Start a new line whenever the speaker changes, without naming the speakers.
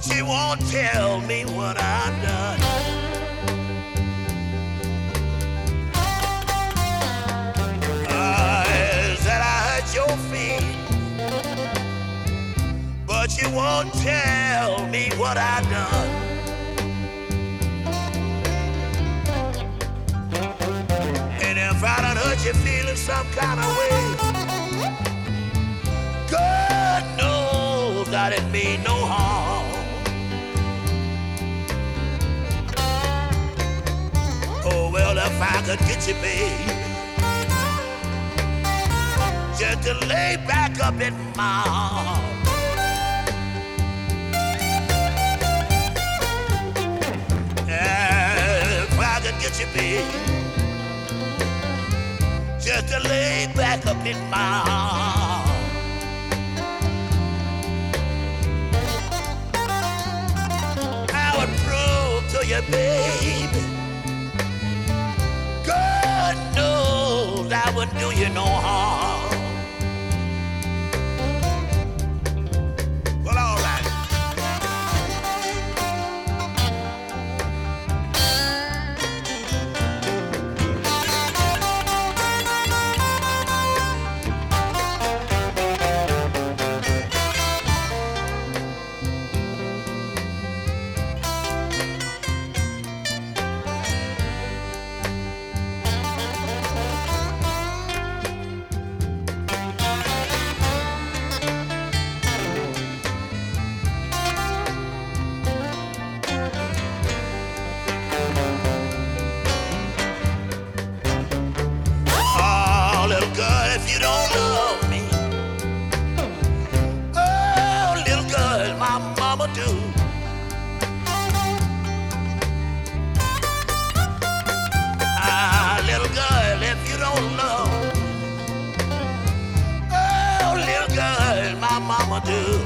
but you won't tell me what I've done. Said I hurt your feelings, but you won't tell me what I've done. And if I done hurt your feelings some kind of way, God knows I didn't mean no harm. Oh, well, if I could get you, babe, just to lay back up in my arms. If I could get you, babe, just to lay back up in my arms. I would prove to you, baby, God knows I wouldn't do you no harm. Well, all right. If you don't love me, oh, little girl, my mama do. Ah, little girl, if you don't love me, oh, little girl, my mama do.